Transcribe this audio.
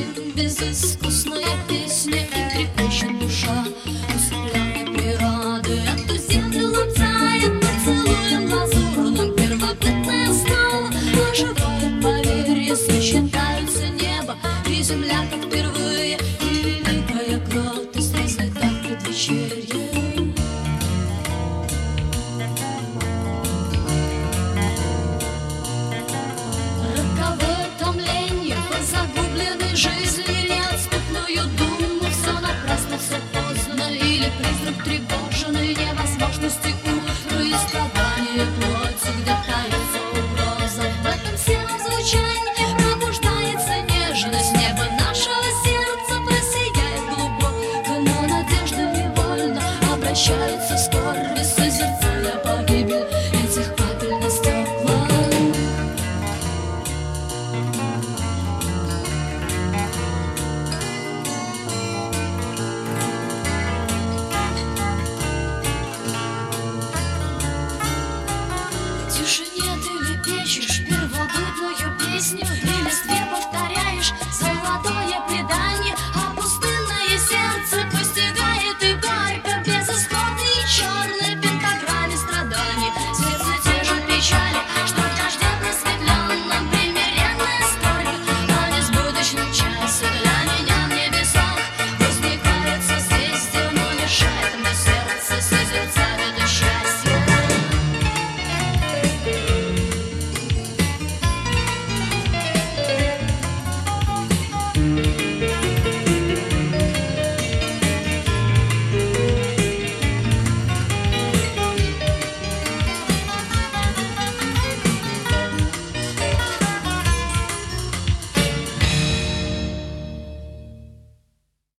безыскусная песня, и трепещет душа усыпляя природы. Эту землю лаптает поцелуем лазурным первобытная основа, оживает поверье, сочетаются небо и земля, как впервые, и великая кротость расцветает предвечерье. Роковое томление по загубленной жизни, неотступную думу, все напрасно, все поздно, или призрак тревоги.